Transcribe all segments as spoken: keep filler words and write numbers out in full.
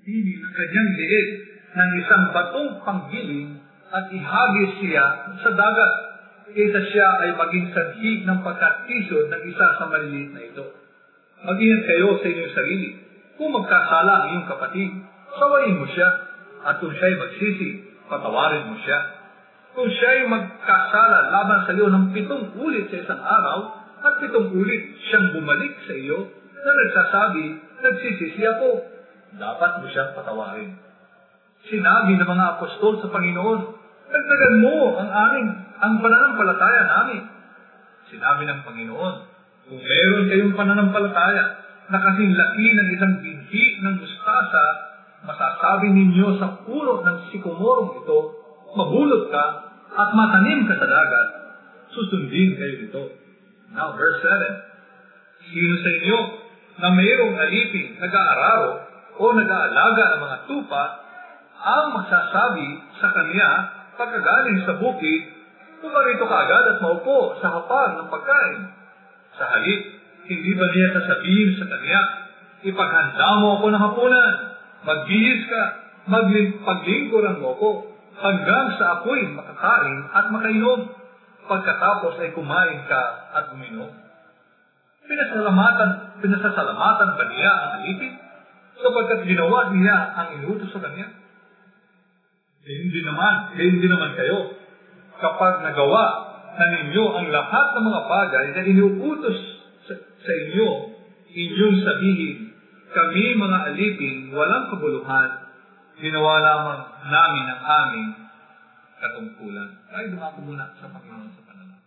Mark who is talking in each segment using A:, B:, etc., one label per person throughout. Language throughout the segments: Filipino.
A: pagpili ng kanyang liit ng isang batong panggiling at ihagis siya sa dagat, kaysa siya ay maging sanhi ng pagkatisod ng isa sa maliliit na ito. Mag-ingat kayo sa inyong sarili. Kung magkasala ang iyong kapatid, sawayin mo siya, at kung siya ay magsisi, patawarin mo siya. Kung siya ay magkasala laban sa iyo ng pitong ulit sa isang araw, at pitong ulit siyang bumalik sa iyo na nagsasabi, nagsisisi ako, dapat mo siyang patawarin. Sinabi ng mga apostol sa Panginoon, dagdagan mo ang aming, ang pananampalataya namin. Sinabi ng Panginoon, kung meron kayong pananampalataya na kasing laki ng isang binhi ng mustasa, masasabi ninyo sa puno ng sikomorong ito, mabulot ka at matanim ka sa dagat, susundin kayo dito. Now, verse seven. Sino sa inyo na mayroong alipin, nag-aararo o nag-aalaga ng mga tupa, ang magsasabi sa kanya, pagkagaling sa bukid, tumarito ka agad at maupo sa hapag ng pagkain. Sa halip, hindi ba niya sasabihin sa kanya, ipaghanda mo ako ng hapunan, magbihis ka, maglingkuran mo ako, hanggang sa ako'y makakain at makainom, pagkatapos ay kumain ka at uminom. Pinasalamatan, pinasasalamatan ba niya ang alipin, sapagkat ginawa niya ang inutos sa kanya? Eh, hindi naman, eh, hindi naman kayo. Kapag nagawa na ninyo ang lahat ng mga bagay na inuutos sa, sa inyo, inyong sabihin, kami mga alipin, walang kabuluhan, ginawa lamang namin ang aming katungkulan. Ay, dumako muna sa Panginoon sa panalangin.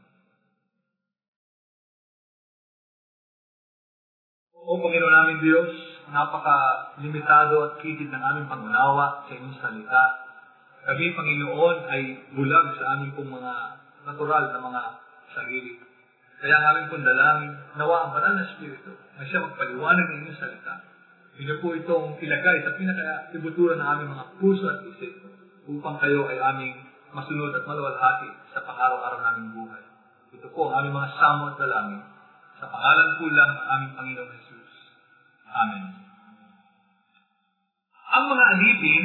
A: O Panginoon namin Diyos, napaka-limitado at kitid ng aming pangunawa sa inyong salita. Kami, Panginoon, ay bulag sa aming pong mga natural na mga sarili. Kaya ang aming pong dalangin, nawa ang banal na Espiritu na siya magpaliwanag ng inyong salita. Hindi po itong ilagay sa pinaka-ibuturan ng aming mga puso at isip upang kayo ay aming masunod at maluwalhati sa pang-araw-araw naming buhay. Ito po ang aming mga samo at dalangin. Sa pangalan po lang ng aming Panginoong Jesus. Amen. Ang mga alipin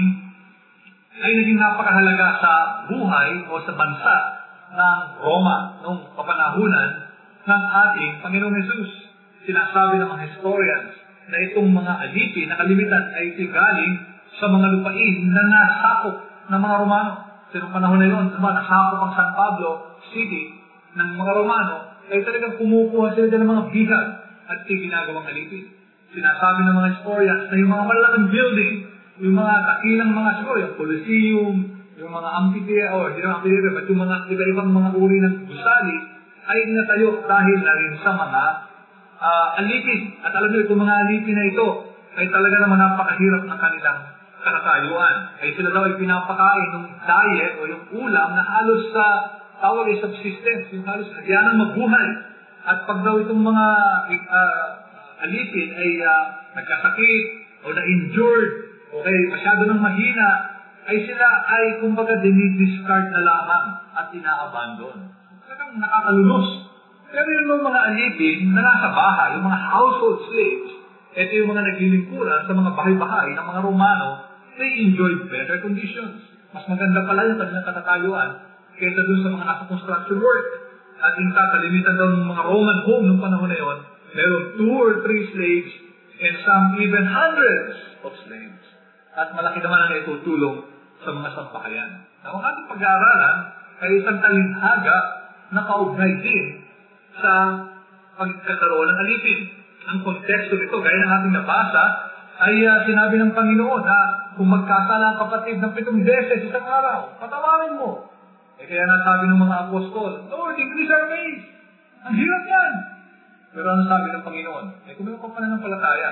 A: ay naging napakahalaga sa buhay o sa bansa ng Roma noong kapanahunan ng ating Panginoong Jesus. Sinasabi ng mga historians na itong mga alipin na kalimitan ay galing sa mga lupain na nasakop ng mga Romano. Sa panahon na yun, diba, nasakop ang San Pablo City ng mga Romano, ay talagang kumukuha sila ng mga bigat at ginagawang alipin. Sinasabi ng mga historians na yung mga malalaking building, yung mga dakilang mga siguro, yung Colosseum, yung mga amphitheater, or yung amphitheater, at yung mga iba-ibang mga uri ng gusali, ay natayo dahil na rin sa mga uh, alipin. At alam niyo, itong mga alipin na ito, ay talaga naman napakahirap ng kanilang kakatayuan. Ay sila daw ay pinapakain ng diet o yung ulam na halos sa tawag ay subsistence, yung halos kaya magbuhay. At pag daw itong mga uh, alipin ay uh, nagkasakit o na-injured o kaya masyado ng mahina, ay sila ay kumbaga dinidiscard na lamang at ina-abandon. Talagang nakakalulus. Pero yung mga alipin na nasa bahay, yung mga household slaves, ito yung mga naglilingkuran sa mga bahay-bahay ng mga Romano, they enjoyed better conditions. Mas maganda pala yung kanilang katatayuan kaysa dun sa mga nasa construction work. At yung kakalimitan daw ng mga Roman home nung panahon na yun, meron two or three slaves and some even hundreds of slaves. At malaki naman ang itutulong sa mga sambahayan. Now, ang ating pag-aaralan ay isang talinhaga na kaugnay din sa pagkakaroon ng alipin. Ang konteksto nito, gaya ng ating nabasa, ay uh, sinabi ng Panginoon na kung magkasala ang kapatid ng pitong beses isang araw, patawarin mo. Eh kaya nasabi ng mga apostol, Lord, increase our faith. Ang hirap yan. Pero ano sabi ng Panginoon? Eh kung may pananampalataya,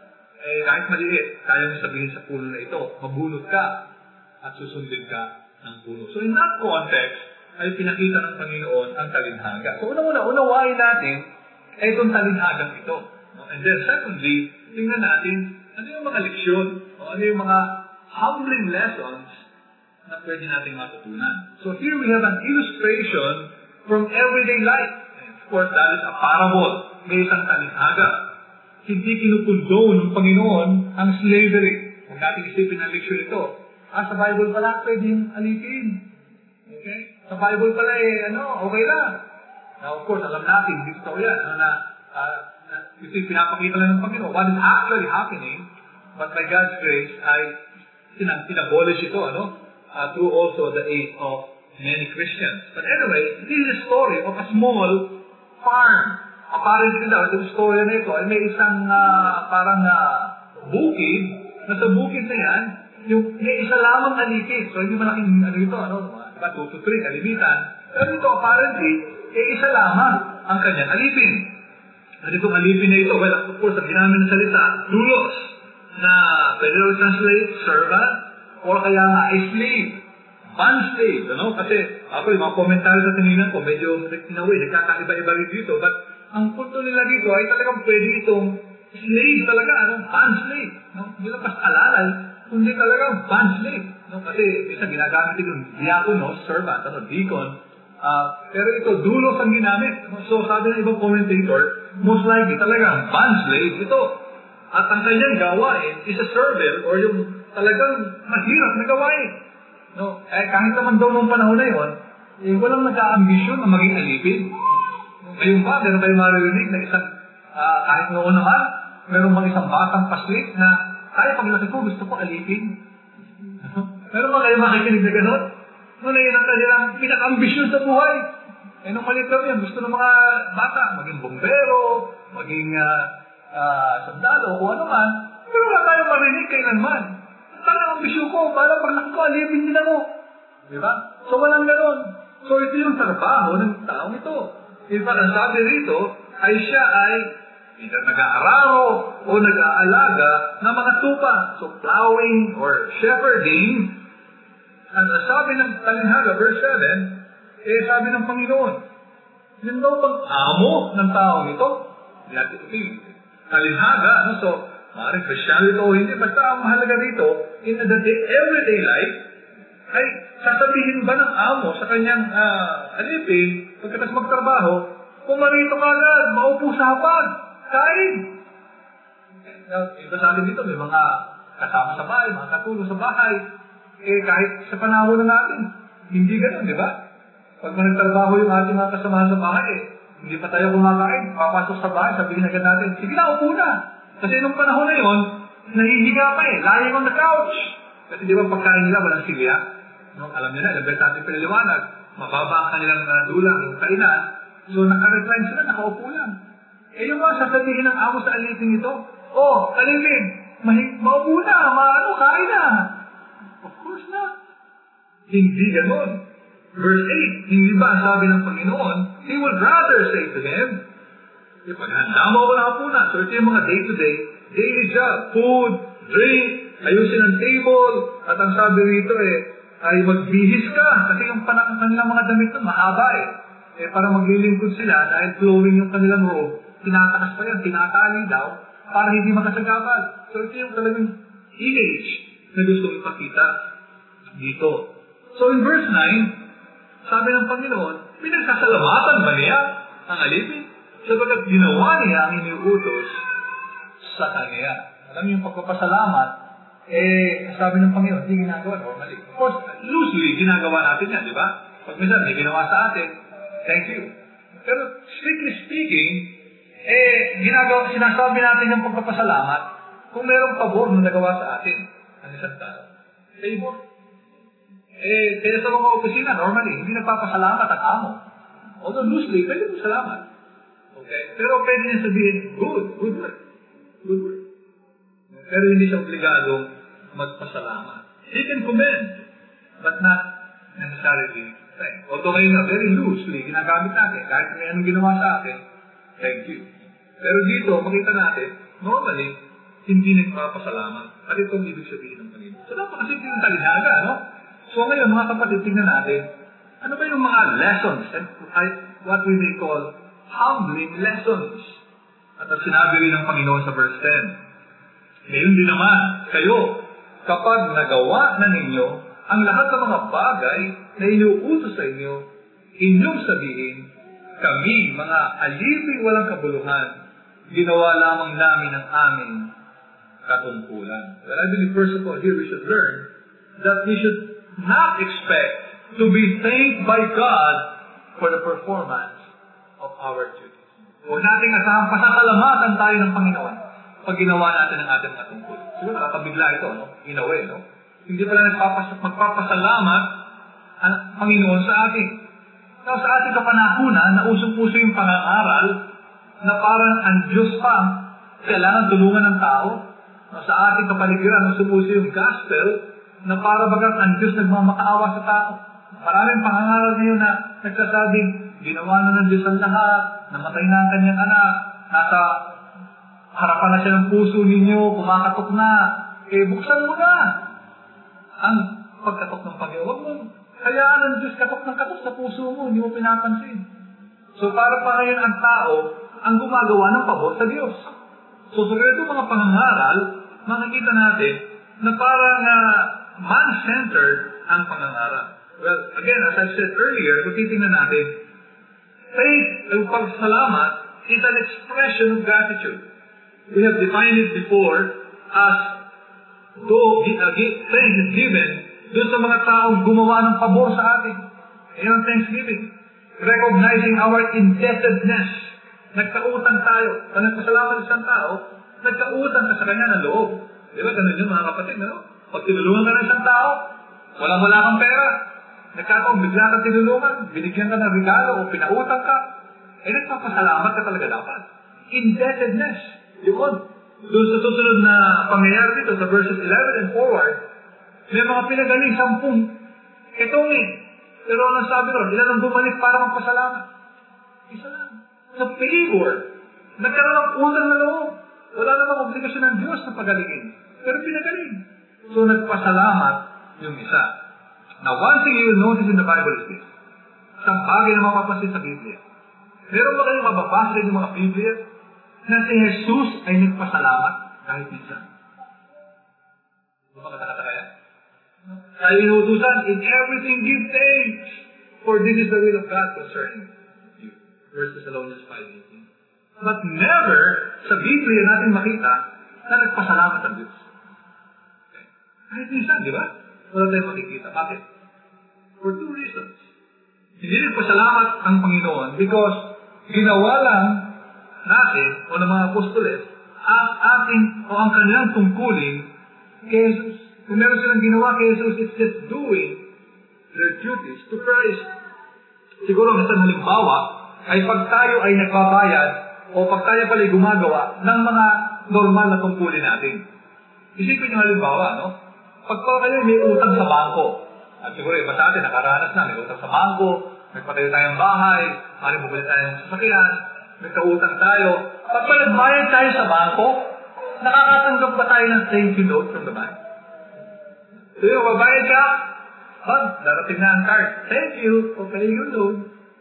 A: eh kahit maliit, kaya mo sabihin sa puno na ito, mabunot ka at susundin ka ng puno. So in that context, ay pinakita ng Panginoon ang talinhaga. So unang-una, unawain natin ay itong talinhagang ito. And then secondly, tingnan natin ano yung mga leksyon o ano yung mga humbling lessons na pwede nating matutunan. So here we have an illustration from everyday life. And of course, that is a parable. May isang talinhaga. Hindi kinukondone ng Panginoon ang slavery. Huwag natin isipin ang leksyon ito. Ah, sa Bible pala, pwedeng alipin. Okay? Sa Bible pala eh, ano, okay lang. Now, of course, alam natin, hindi totoo yan. Ano na, uh, ito yung pinapakita lang ng Panginoon. What is actually happening, but by God's grace, ay tinabolish ito, ano? Uh, through also the aid of many Christians. But anyway, this is a story of a small farm. Apparently daw, itong story na ito, ay may isang uh, parang uh, bukid, na sa bukid na yan, yung may isa lamang alipin. So, hindi malaking ano ito, ano, diba, two to three kalimitan. Pero ito, apparently, eh, isa lamang ang kanyang alipin. At itong alipin na ito, well, of course, ang ginamit ng salita, doulos, na pwede rin translate, servant, or kaya nga, a slave, bond slave, ano? Kasi, ako, yung mga komentaryo sa tininan ko, medyo, in a way, nagkakaiba-iba rin dito, but, ang punto nila dito ay talagang pwede itong slave talaga, ano? Bond slave, no? Hindi lang pas alalay, kundi talagang bond slave, no? Kasi, isa ginagamit ito yung diakonos, servant, ano, deacon, uh, pero ito, doulos ang ginamit. So, sabi ng ibang commentator, most likely talagang bond slave ito. At ang kanyang gawain is a servant or yung talagang mahirap na gawain. No? Eh, kahit naman daw nung panahon na yun, eh, walang nag-aambisyon na maging alipin. Ngayon ba, meron kayo maririnig na isang, uh, kahit noon naman, meron bang isang batang paslit na, kaya paglaki ko, gusto ko alipin. Meron ba kayo makikinig na gano'n? Noon ay yun ang kanilang pinaka-ambisyon sa buhay. Eh, nung malit lang yan, gusto ng mga bata, maging bombero, maging uh, uh, sandalo, o ano man, pero wala tayong marinig kailanman. Talagang ambisyon ko, para paglaki ko, alipin din ako. Diba? So, walang gano'n. So, ito yung trabaho ng taong ito. In fact, ang sabi rito, ay siya ay either nag-aararo o nag-aalaga ng mga tupa. So, plowing or shepherding. Ang sabi ng Talinhaga, verse seven, eh, sabi ng Panginoon, yun daw bang amo ng taong ito? Ito yung Talinhaga, ano? So, maaaring Christian ito o hindi, basta ang mahalaga dito, in the day, everyday life, ay sasabihin ba ng amo sa kanyang uh, alipin, pagkatas magtrabaho, pumarito ka agad, maupo sa hapag, kain. Now, iba sa atin dito, may mga kasama sa bahay, mga katulong sa bahay, eh kahit sa panahon na natin, hindi ganun, di ba? Pag managtrabaho yung ating mga kasama sa bahay, eh, hindi pa tayo kumakain, papasok sa bahay, sabihin agad natin, sige na, upo na. Kasi nung panahon na yun, nahihiga pa eh, lying on the couch. Kasi di ba pagkain nila, walang silya? No, alam niyo na, ilang beses natin pinaliwanag, mababa ang kanilang uh, dulang, yung kainan, so naka-recline sila, nakaupo lang. Eh yung mga sasabihin ng amo sa alipin ito, oh, alipin, maupo na, maano, kain na. Of course not. Hindi ganon. Verse eight, hindi ba ang sabi ng Panginoon, He would rather say to him, ipaghanda mo ako na hapunan. So ito yung mga day-to-day, daily job, food, drink, ayusin ang table, at ang sabi rito eh, ay magbihis ka, kasi yung panang kanilang mga damit na mahaba eh. Eh para maglilingkod sila, dahil flowing yung kanilang robe, tinatakas pa yan, tinatali daw, para hindi makasagabal. So ito yung talagang image na gusto ipakita dito. So in verse nine, sabi ng Panginoon, pinagsasalamatan ba niya ang alipin? Sabagat ginawa niya ang iniuutos sa kanya. Alam niyo yung pagpapasalamat, eh, sabi ng Panginoon, hindi ginagawa normally. Of course, loosely, ginagawa natin yan, di ba? Pag minsan, may ginawa sa atin, thank you. Pero, strictly speaking, eh, ginagawa, sinasabi natin yung pagpapasalamat kung mayroong pabor na nagawa sa atin ang isang tao. Favor. Eh, kaya sa mga opisina, normally, hindi nagpapasalamat ang amo. Although loosely, pwede mo salamat. Okay? Pero pwede niya sabihin, good, good work. Good work. Pero hindi siya obligadong magpasalamat. He can commend, but not necessarily thank. Although ngayon na, very loosely, ginagamit natin. Kahit may anong ginawa sa atin, thank you. Pero dito, makita natin, normally, hindi nagpapasalamat. At itong ibig sabihin ng Panginoon. So, napakasimple ng Talinhaga, no? So, ngayon, mga kapatid, tingnan natin, ano ba yung mga lessons, and what we may call humbling lessons. At ang sinabi rin ng Panginoon sa verse ten, ngayon din naman, kayo, kapag nagawa na ninyo ang lahat ng mga bagay na inuutos sa inyo, inyong sabihin, kami, mga aliping walang kabuluhan, ginawa lamang namin ang aming katungkulan. Well, I believe first of all here we should learn that we should not expect to be thanked by God for the performance of our duties. Huwag nating asahang pasasalamatan tayo ng Panginoon pag ginawa natin ang ating mga tungkol. Siguro nakakabigla ito, no? In a way, no? Hindi pala nagpapas magpapasalamat ang Panginoon sa atin. Now, sa ating kapanahunan, na usong-puso yung pangangaral na parang ang Diyos pa kailangan tulungan ng tao. Now, sa ating kapaligiran, usong-puso yung gospel na para bagang ang Diyos nagmamakaawa sa tao. Maraming pangangaral ngayon na nagsasabing, ginawa na ng Diyos ang lahat, namatay na ang kanyang anak, nasa harapan na siya ng puso ninyo, kumakatok na, eh buksan mo na ang pagkatok ng Panginoon. Huwag mo, hayaan ng Diyos katok ng katok sa puso mo, hindi mo pinapansin. So para pa ngayon ang tao, ang gumagawa ng pabor sa Diyos. So sa ganito mga pangangaral, makikita natin na parang uh, man-centered ang pangangaral. Well, again, as I said earlier, kung titingnan natin, faith o pagsalamat is an expression of gratitude. We have defined it before as though thanks is given doon sa mga taong gumawa ng pabor sa atin. Ayan ang thanksgiving. Recognizing our indebtedness. Nagkautang tayo. Pag nagpasalamat isang tao, nagkautang ka sa kanya ng loob. Di ba? Ganun yun mga kapatid. No? Pag tinulungan ka ng isang tao, walang-wala kang pera. Nagkataon, bigla ka tinulungan, binigyan ka ng regalo o pinautang ka, eh nagpapasalamat ka talaga dapat. Indebtedness. Yun. Doon sa susunod na pangyayari dito sa verses eleven and forward, may mga pinagaling sampung itong eh. Pero ang sabi ron, ilan ang bumalik para magpasalamat? Isa lang. Sa favor. Nagkaroon ng utang na loob. Wala namang obligasyon ng Diyos na pagalingin. Pero pinagaling. So nagpasalamat yung isa. Now, one thing you will notice in the Bible is this. Isang bagay na mapapansin sa Biblia. Meron ba kayong mababasa yung mga Biblia na si Jesus ay nagpasalamat kahit minsan? Hindi ba katakataka yan? Tayo inutusan, in everything give thanks, for this is the will of God concerning you. First Thessalonians five eighteen. But never sa Biblia natin makita na nagpasalamat ang Diyos. Okay. Kahit minsan, di ba? Wala tayong makikita. Bakit? For two reasons. Hindi nagpasalamat ang Panginoon because ginawa lang natin o ng mga apostoles ang ating o ang kanilang tungkulin kay Jesus. Kung meron silang ginawa kay Jesus, it's just doing their duties to Christ. Siguro ang isang halimbawa ay pag tayo ay nagbabayad o pag tayo pala gumagawa ng mga normal na tungkulin natin. Isipin yung halimbawa, no? Pag pala kayo may utang sa bangko, at siguro iba sa atin, nakaranas na, may utang sa bangko, may patayo tayong bahay, mali mo balik tayong sasakyan, may kautang tayo. Pag pa nagbayad tayo sa bangko, nakakatanggap ba tayo ng thank you note from the bank? So yun, mabayad ka, pag darating na ang card, thank you for paying your loan.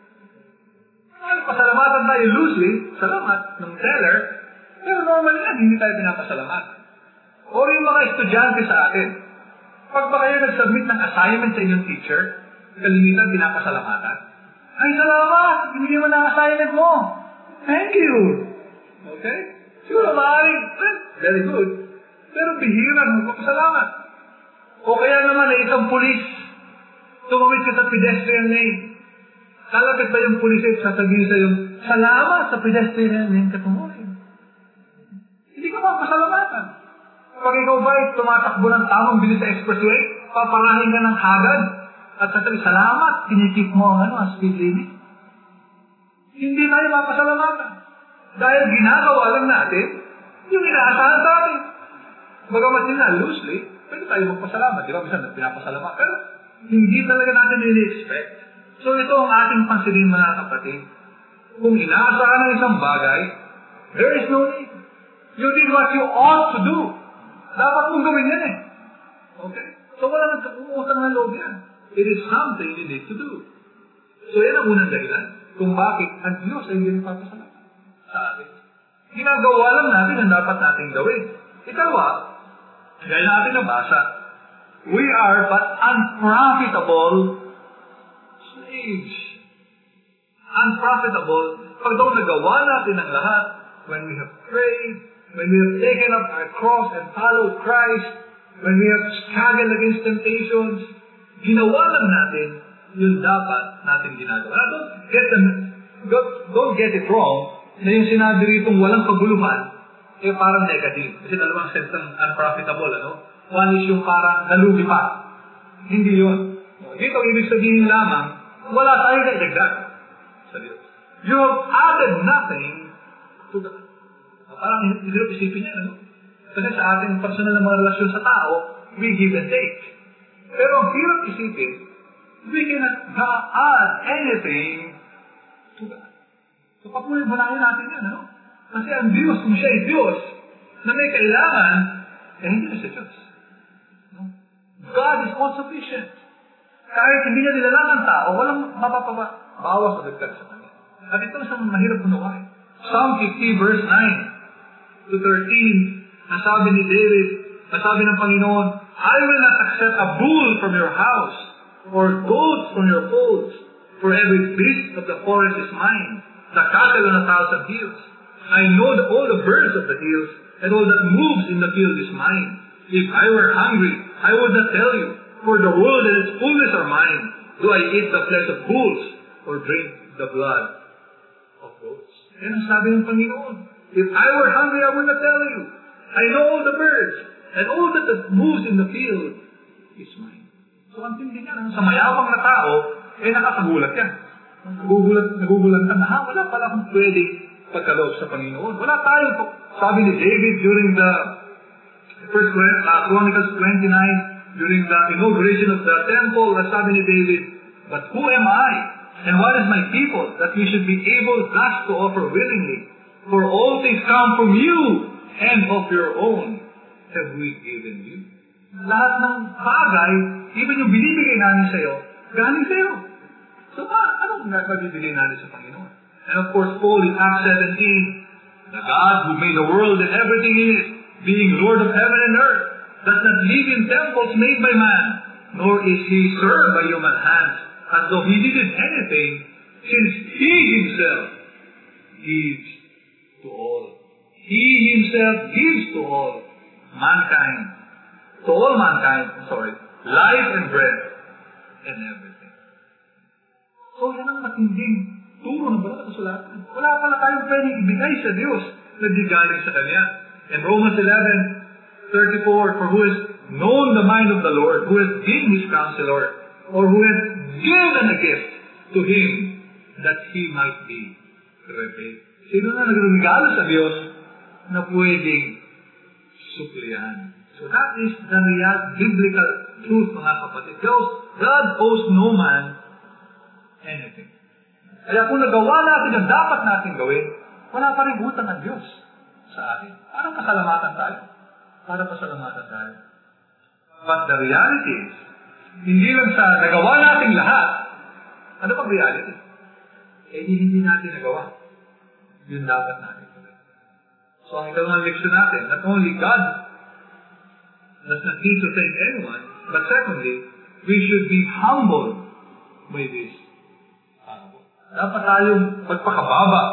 A: Well, pasalamatan tayo loosely, salamat ng teller, pero normal yan, hindi tayo pinapasalamatan. O yung mga estudyante sa atin, pag ba kayo nag-submit ng assignment sa inyong teacher, kalimitan pinapasalamatan, ay salamat, binigyan mo ng assignment mo. Thank you. Okay? Siguro maaaring, eh, very good. Pero bihiran, magpapasalamat. O kaya naman ay isang pulis, tumawid ka sa pedestrian lane. Kalapit ba yung pulis ay sasabihin sa yung, salamat sa pedestrian lane ka tumawid. Hindi ka mapasalamatan. Pag ikaw ba ay tumatakbo ng tamang bilis sa expressway, paparahin ka ng hagad, at sasabi, salamat, tinikip mo ang ano, ang speed limit. Hindi tayo mapasalamatan. Dahil ginagawa lang natin, yung inaasahan sa atin. Bagamat nila, loosely, pwede tayo magpasalamat. Di ba? Minsan, pinapasalamat. Pero, hindi talaga natin nili-expect. So, ito ang ating pansinin, mga kapatid. Kung inaasahan ng isang bagay, there is no need. You did what you ought to do. Dapat mong gawin yan eh. Okay? So, wala nagkakuutang na loob yan. It is something you need to do. So, yan ang unang dahilan kung bakit ang Diyos ay hindi nagpapasalamat sa atin. Ginagawa lang natin ang dapat natin gawin. Ikalawa, gaya natin nabasa, we are but unprofitable slaves. Unprofitable. Pag daw nagawa natin ang lahat, when we have prayed, when we have taken up our cross and followed Christ, when we have struggled against temptations, ginawa lang natin yung dapat natin ginagawa. Now, don't get, the, don't, don't get it wrong na yung sinabi ritong walang kaguluhan, eh parang negative. Kasi dalawang sense ng unprofitable, ano? One is yung parang nalugi pa. Hindi yun. Dito, ibig sabihin lamang, wala tayo na idagdag sa Diyos. You have added nothing to God. Parang hirap isipin niya, ano? Kasi sa ating personal na mga relasyon sa tao, we give and take. Pero ang hirap isipin, we cannot add anything to God. So, papunin-bunahin natin yan, ano? Kasi ang Diyos, kung siya ay Diyos, na may kailangan, eh hindi na siya Diyos. No? God is all-sufficient. Kahit hindi niya nilalangan tao, walang mapapabawas o dagdag sa kanya. At ito isang mahirap unawain. Psalm fifty, verse nine to thirteen, nasabi ni David, nasabi ng Panginoon, I will not accept a bull from your house, or goats from your folds, for every beast of the forest is mine, the cattle on a thousand hills. I know that all the birds of the hills, and all that moves in the field is mine. If I were hungry, I would not tell you, for the world and its fullness are mine. Do I eat the flesh of bulls, or drink the blood of goats? Yan ang sabi ng Panginoon. If I were hungry, I would not tell you. I know all the birds, and all that moves in the field is mine. So, ang tindi niya, sa mayabang na tao, eh nakakagulat yan. Nagugulat, nagugulat ka na, ha, wala pala akong pwedeng pagkaloob sa Panginoon. Wala tayo, sabi ni David during the First uh, Chronicles twenty-nine, during the inauguration of the temple, sabi ni David, but who am I, and what is my people, that we should be able thus to offer willingly? For all things come from you, and of your own have we given you. Lahat ng bagay, even yung binibigay namin sa iyo, galing sa iyo. So, ah, anong nabibigay natin sa Panginoon? And of course, Paul in Acts seventeen, the God who made the world and everything in it, being Lord of heaven and earth, does not live in temples made by man, nor is he served by human hands, as though he needed anything, since he himself gives to all. He himself gives to all mankind, to all mankind, sorry, life and breath and everything. So, yan ang matinding turo ng banal na kasulatan. Wala pala tayong pwedeng ibigay sa Diyos na di galing sa Kanya. In Romans eleven thirty-four, for who has known the mind of the Lord, who has been His counselor, or who has given a gift to Him that He might be repaid. Sino na nagregalo sa Diyos na pwedeng suplihan? So that is the real biblical truth, mga kapatid. God owes no man anything. Kaya kung nagawa natin ang dapat natin gawin, wala pa rin utang ang Diyos sa atin. Parang pasalamatan tayo. Para pasalamatan tayo. But the reality is, hindi lang sa nagawa natin lahat, ano pang reality? Eh, hindi natin nagawa. Yun dapat natin gawin. So, ang ikalawang leksyon natin, not only God does not need to thank anyone, but secondly, we should be humble by this. Dapat tayong magpakababa,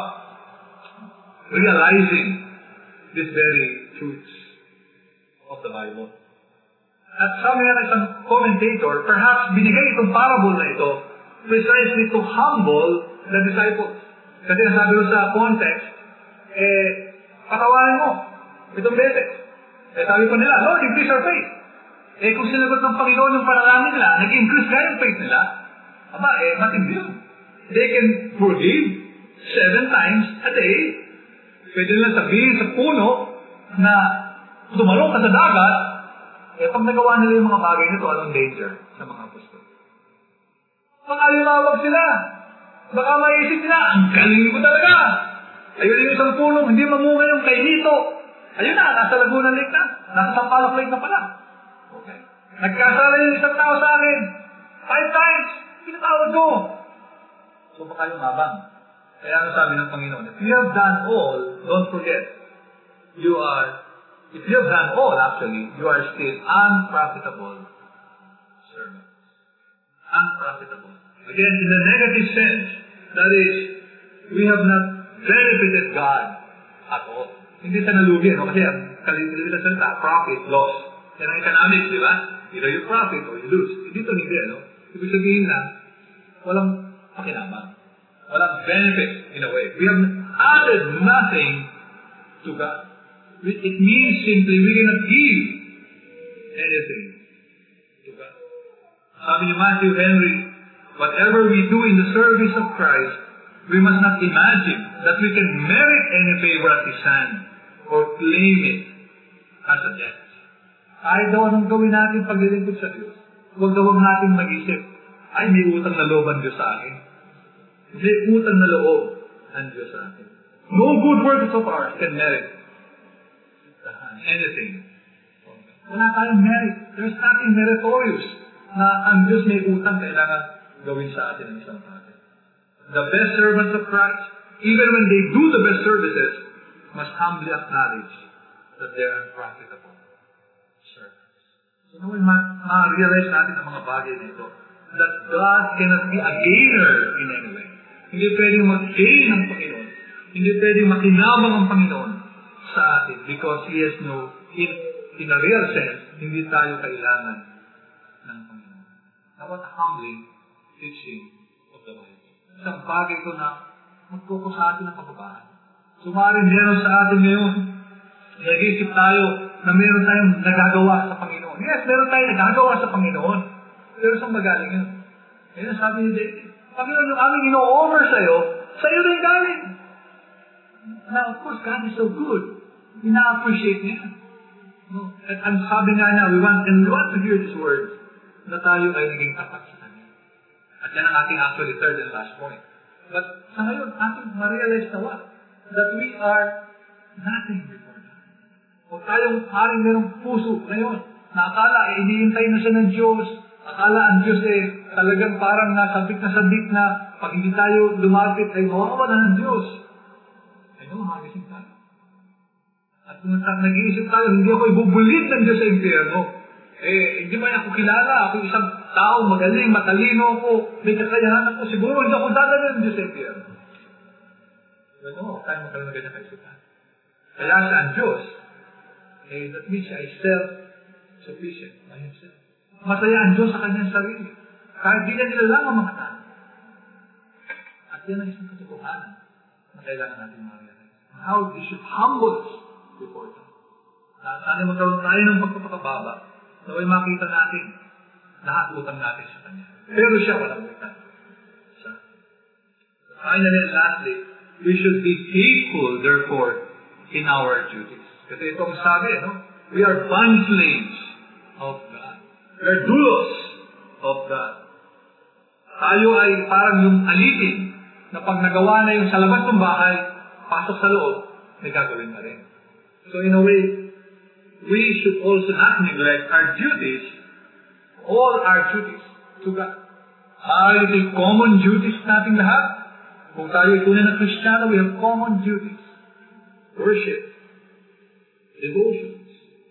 A: realizing these very truths of the Bible. At sabi nga isang commentator, perhaps binigay itong parable na ito precisely to humble the disciples. Kasi nasabi ko sa context, eh, patawarin mo itong beses. Eh, sabi pa nila, Lord, increase our faith. Eh, kung sinagot ng Panginoon yung panalangin nila, nag-increase na yung faith nila, aba, eh, matindi yun. They can forgive seven times a day. Pwede nila sabihin sa puno na tumalong ka sa dagat, eh pag nagawa nila yung mga bagay nito, anong danger sa mga apostol? Pag-alimawag sila. Baka maisip nila, ang galing ko talaga. Ayun yung isang punong, hindi mamunga yung kay Nito. Ayun na, nasa Laguna Lake na. Nasa Sampaloc Lake na pala. Okay. Nagkasala yung isang tao sa akin. Five times. Pinatawad ko. So baka yung mabang. Kaya ang sabi ng Panginoon, if you have done all, don't forget, you are, if you have done all, actually, you are still unprofitable servants. Unprofitable. Again, in the negative sense, that is, we have not benefited God at all. Hindi sa nalugi, no? Kasi ang kalilitan sa salita, profit, loss. Yan ang economics, di ba? Either you profit or you lose. Dito hindi, no? Ibig sabihin na, walang pakinabang. Walang benefit in a way. We have added nothing to God. It means simply we cannot give anything to God. Sabi ni Matthew Henry, whatever we do in the service of Christ, we must not imagine that we can merit any favor at His hand or claim it as a debt. Kahit daw anong gawin natin paglilingkod sa Diyos, huwag daw natin mag-isip, ay, may utang na loob ang Diyos sa akin. May utang na loob ang Diyos sa akin. No good works of ours can merit anything. Wala tayong merit. There's nothing meritorious na ang Diyos may utang kailangan gawin sa atin ng isang bagay. The best servants of Christ, even when they do the best services, must humbly acknowledge that they are unprofitable servants. So naway ma-realize natin ang mga bagay na ito, that God cannot be a gainer in any way. Hindi pwedeng mag-gain ang Panginoon. Hindi pwedeng makinabang ang Panginoon sa atin because He has no, in, in a real sense, hindi tayo kailangan ng Panginoon. Now what a humbling teaching of the Bible. Isang bagay ko na magkoko sa atin ng pagbabahan. So maaaring meron sa atin ngayon, nag-iisip tayo na meron tayong nagagawa sa Panginoon. Yes, meron tayong nagagawa sa Panginoon. Pero saan magaling yun? Ngayon sabi ni David, Panginoon, yung aming ino-offer sa'yo, sa'yo rin galing. Now, of course, God is so good. Ina-appreciate niya. No? At ang sabi nga niya, we want, and we want to hear this word, na tayo ay naging tapat sa Kanya. At yan ang ating actually third and last point. But sa ngayon, ating ma-realize na what? That we are nothing before God. O tayong haring merong puso ngayon, na akala ay iniintay na siya ng Diyos, akala ang Diyos eh talagang parang nasabik na sabik na pag hindi tayo lumapit ay mawawala ng Diyos. Ay no, magising tayo. At kung nag-iisip tayo, hindi ako ibubulid ng Diyos sa impyerno. Eh, hindi man ako kilala, ako isang tao, magaling, matalino ako, may kakayahan ako, siguro hindi ako dadalhin ng Diyos sa impyerno. But no, tayo magkaroon na ganyan kaisipan. Kaya siya ang Diyos, eh, that means siya ay self-sufficient by Himself. Masaya ang Diyos sa Kanyang sarili. Kahit di na nila lang ang mga tao. At yan ang isang katotohanan na kailangan natin ma-realize. How this should humble us before God. Sana magkaroon tayo ng pagpapakababa na may makita natin lahat utang natin sa Kanya. Pero siya walang utang. Siya. Finally and lastly, we should be faithful, therefore, in our duties. Kasi itong sabi, no? We are bond slaves of God. We are doulos of God. Tayo ay parang yung alipin na pag nagawa na yung sa labas ng bahay, pasok sa loob, may gagawin na rin. So in a way, we should also not neglect our duties, all our duties to God. Ay, ito common duties nating lahat. Kung tayo ay tunay na Kristiyano, we have common duties. Worship, devotions,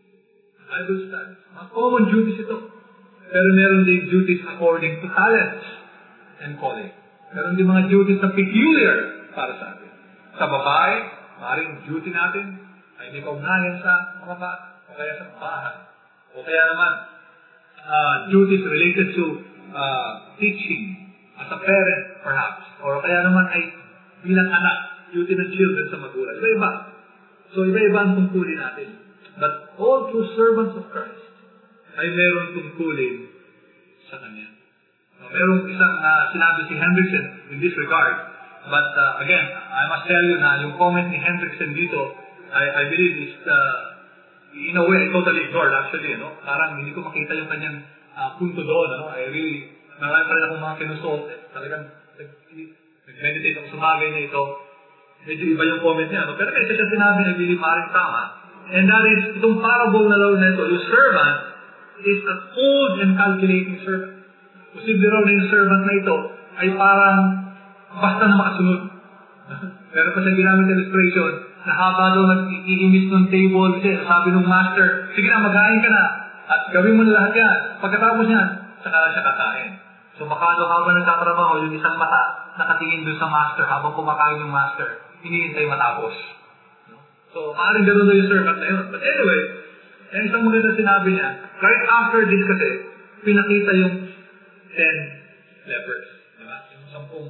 A: Bible studies. Mga common duties ito. Pero meron din duties according to talents and calling. Meron din mga duties na peculiar para sa atin. Sa babae, maaaring duty natin ay may kaugnayan sa mga bata o kaya sa bahay. O kaya naman, uh, duties related to uh, teaching as a parent, perhaps. O kaya naman ay bilang anak, duty ng children sa magulang. Iba-iba. So, iba-iba ang tungkulin natin. But all true servants of Christ ay meron tungkulin sa Kanya. So, meron isang uh, sinabi si Hendrickson in this regard. But uh, again, I must tell you na yung comment ni Hendrickson dito, I, I believe is uh, in a way totally ignored actually. No? Parang hindi ko makita yung kanyang uh, punto doon. No? I really, marami pa rin akong mga kinusult. Eh. Talagang nag-meditate ako sa bagay na ito. Medyo iba yung comment niya. No? Pero may isa siya sinabi na really maaaring tama. And that is, itong parable na law na ito, yung servant is an old and calculating servant. Posible raw na yung servant na ito ay parang basta na makasunod. Pero pa siya ginamit illustration na haba daw nag-iimis ng table kasi sabi ng master, sige na, mag-hain ka na at gawin mo na lahat yan. Pagkatapos yan, saka na siya kakain. So baka daw habang nagtatrabaho, yung isang mata nakatingin doon sa master habang kumakain yung master, hinihintay matapos. So, maaaring gano'n na yung servant na yun. But anyway, yung isang maganda sinabi niya, right after this kasi, pinakita yung ten lepers. Diba? Yung sampung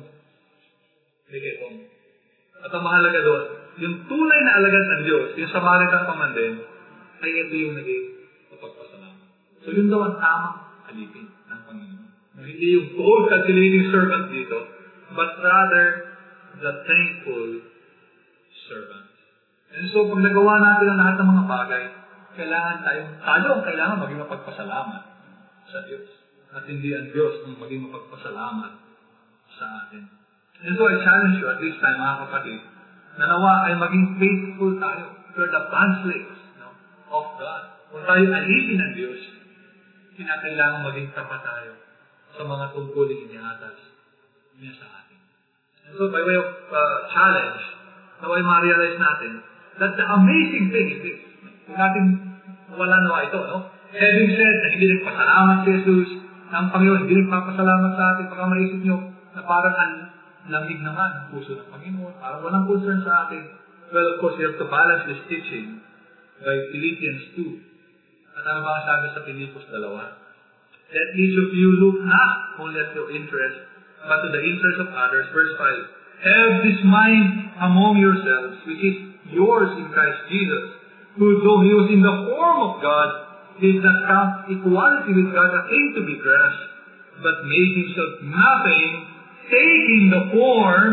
A: likitong. At ang mahalaga doon, yung tunay na alagad ng Diyos, yung Samaritan pa man din, ay ito yung naging kapagpasalamat. So, yun daw ang tamang alipin ng Panginoon. Hindi yung gold calculating servant dito, but rather the thankful servant. And so, pag nagawa natin ang lahat ng mga bagay, kailangan tayo, tayo ang kailangan maging mapagpasalamat sa Diyos. At hindi ang Diyos ang maging mapagpasalamat sa atin. And so, I challenge you at this time, mga kapatid, na nawa ay maging faithful tayo. We're the bondslaves no, of God. Kung tayo alipin ng Diyos, kinakailangan maging tapat tayo sa mga tungkulin iniatas niya sa atin. And so, by way of uh, challenge, naway ma-realize natin that the amazing thing is this. Kung natin wala nawa ito, no? Having said na hindi nagpasalamat si Jesus, ang Panginoon hindi nagpapasalamat sa atin, baka maisip nyo na parang ang lamig naman ang puso ng Panginoon, parang walang concern sa atin. Well, of course, you have to balance this teaching by Philippians two. At ano ba ang sabi sa Pilipos dalawa? Let each of you look not only at your interest, but to the interest of others. Verse five. Have this mind among yourselves, which is yours in Christ Jesus, who though he was in the form of God, did not count equality with God a thing to be grasped, but made himself nothing, taking the form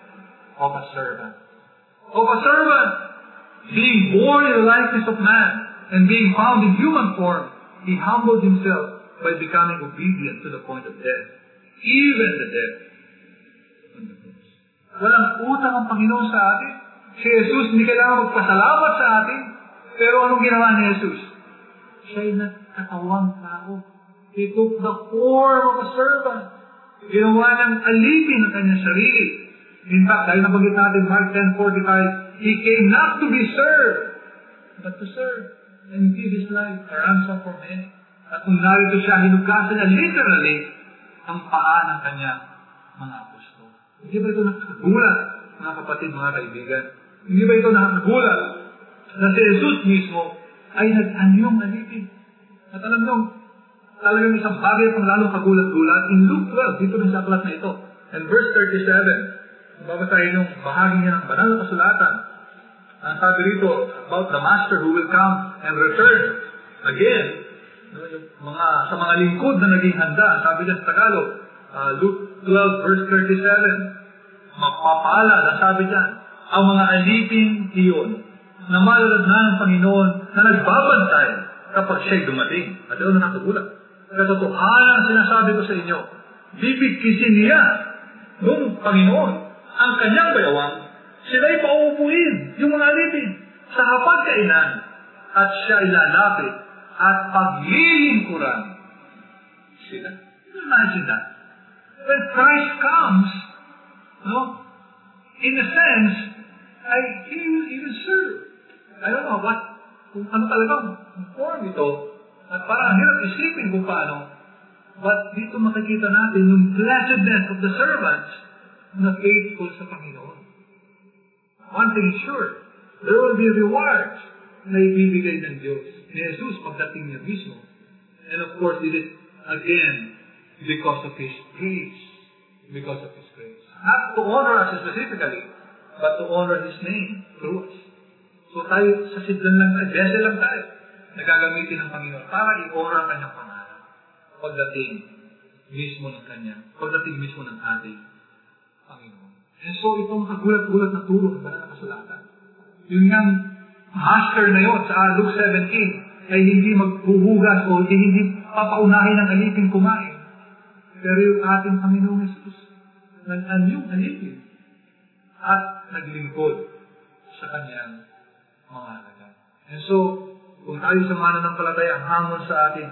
A: of a servant. Of a servant, being born in the likeness of man, and being found in human form, he humbled himself by becoming obedient to the point of death, even the death on the cross. Walang utang ang Panginoon sa atin. Si Jesus hindi kailangan magpasalamat sa atin. Pero anong ginawa ni Jesus? Siya'y nagkatawang tao. He took the form of a servant. Ginawa niyang alipin ang kanyang sarili. In fact, dahil nabanggit natin Mark ten forty-five, He came not to be served, but to serve and give His life a ransom for many. At kung narito siya, hinugasan niya literally ang paa ng kanyang mga apostol. Hindi ba ito nakakagulat, mga kapatid, mga kaibigan? Hindi ba ito nakakagulat na si Jesus mismo ay nag-anyong alipin? At alam nyo, talagang isang bagay pang lalong kagulat-gulat in Luke twelve, dito rin sa aklat na ito. And verse thirty-seven, babasahin yung bahagi niya ng banal na kasulatan. Ang sabi rito about the Master who will come and return again. Yung mga, sa mga lingkod na naging handa, sabi niya sa Tagalog, uh, Luke twelve verse thirty-seven, magpapala, sabi niya, ang mga alipin iyon na malalad na ng Panginoon na nagbabantay kapag siya'y dumating. At yun na nakagulat. Katotohanan ang sinasabi ko sa inyo, bibigkisin niya ng Panginoon ang kanyang bayawang, sila'y pauupuin, yung mga alipin, sa hapagkainan, at siya ilalapit at paglilingkuran sila. Imagine that. When Christ comes, no, in a sense, ay, he will, he will serve. I don't know what, kung ano talagang form ito, at parang hirap isipin kung paano, but dito makikita natin yung blessedness of the servants na faithful sa Panginoon. One thing is sure, there will be rewards na ibibigay ng Diyos ni Jesus pagdating niya mismo. And of course, it is again because of His grace. Because of His grace. Not to honor us specifically, but to honor His name through us. So tayo, sa sidlan lang tayo, vessel lang tayo, nagagamitin ng Panginoon para i-honor ang kanyang pangalan. Pagdating mismo ng kanya, pagdating mismo ng ating Panginoon. And so, itong kagulat-gulat na turo ng banal na kasulatan. Yung nga master na yun sa Luke seventeen ay hindi maghuhugas o hindi, hindi papaunahin ng alipin kumain. Pero yung ating Panginoong Jesus, nag-anyong alipin at naglingkod sa kanyang mga alagad. And so, kung tayo sa mananampalataya, ang hamon sa atin,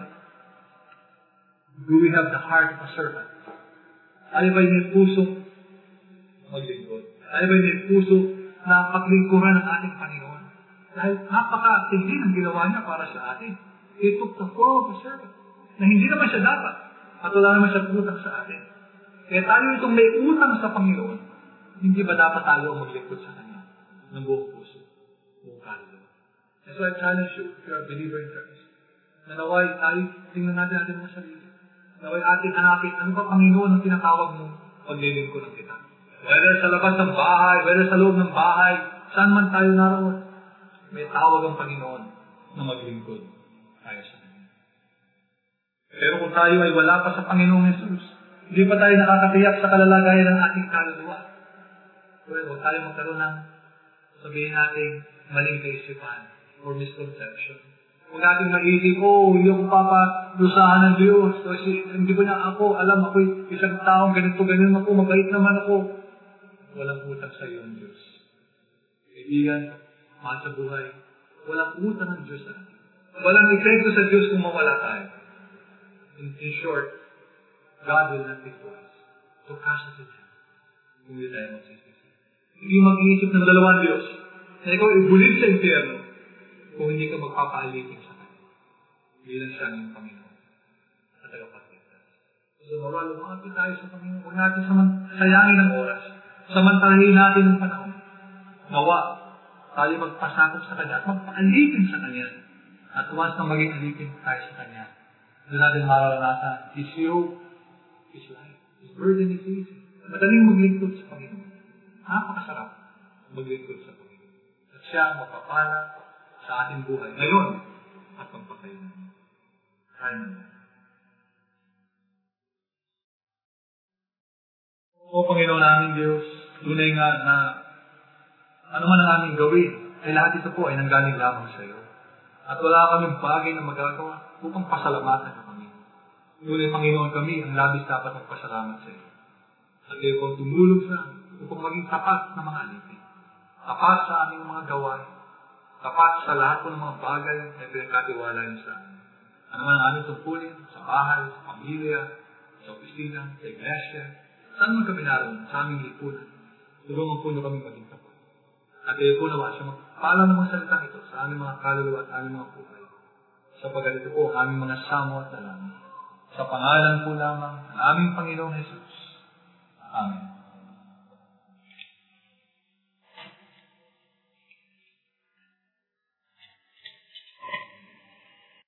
A: do we have the heart of a servant? Tayo ba'y may puso maglingkod? Tayo ba'y may puso na paglingkuran ng ating Panginoon? Dahil napaka-tindi ng ginawa niya para sa atin. He took the form of a servant na hindi naman siya dapat at wala naman siya utang sa atin. Kaya tayo itong may utang sa Panginoon, hindi ba dapat tayo maglingkod sa Kanya ng buong puso? buong kaluluwa. That's why I challenge you, if you're a believer in Christ, na naway tayo, tingnan natin natin mga sarili. Naway atin hanapin, ano ba Panginoon ang tinatawag mo paglilingkuran kita? Whether sa labas ng bahay, whether sa loob ng bahay, saan man tayo naroon, may tawag ang Panginoon na maglingkod tayo sa Kanya. Pero kung tayo ay wala pa sa Panginoong Jesus, hindi pa tayo nakakatiyak sa kalalagayan ng ating kaluluwa. Well, huwag tayo magkaroon ng sabihin natin maling kaisipan or misconception. Huwag natin maisip, oh, hindi ako paparusahan ng Diyos. Kasi hindi ko niya ako, alam ako, isang taong ganito, ganito ako, mabait naman ako. Walang utang sa iyo ang Diyos. Kaibigan, mahal sa buhay, walang utang ang Diyos sa atin. Walang epekto sa Diyos kung mawala tayo. In, in short, God will not be forced to cast us in hell kung hindi tayo magsisisi. Hindi mag-iisip ng dalawang Diyos na ikaw ibulid sa impyerno kung hindi ka magpapaalipin sa Kanya. Bilang siya ng Panginoon at tagapagligtas. So, nawa, lumapit tayo sa Panginoon. Huwag natin sayangin ang oras. Samantalahin natin ang panahon. Nawa, tayo magpasakop sa Kanya at magpaalipin sa Kanya. At once na maging alipin tayo sa Kanya, doon natin mararanasan, His yoke, His life, His burden is easy. Madaling maglingkod sa Panginoon. Napakasarap maglingkod sa Panginoon. At siya ang mapapala sa ating buhay ngayon at pagpatayo namin. Amen. O Panginoon namin Diyos, tunay nga na ano man ang aming gawin, ay lahat ito po ay nanggaling lamang sa iyo. At wala kaming bagay na magagawa upang pasalamatan ka, Panginoon. Ngunit, Panginoon, kami ang labis dapat magpasalamat sa iyo. At kayo po tumulong sa amin upang maging tapat na mga alipin. Tapat sa aming mga gawain. Tapat sa lahat po ng mga bagay na pinagkatiwala niyo sa amin. Ano man ang aming tungkulin, sa bahay, sa pamilya, sa opisina, sa iglesia, saan man kami naroon, sa aming lipunan. Tulungan po niyo kami maging tapat. At kayo po nawa siya magpala ng mga salitang ito sa aming mga kaluluwa at aming mga buhay. Sapagat ito po ang aming mga samo at dalangin. Sa pangalan po lamang ng aming Panginoong Jesus. Amen.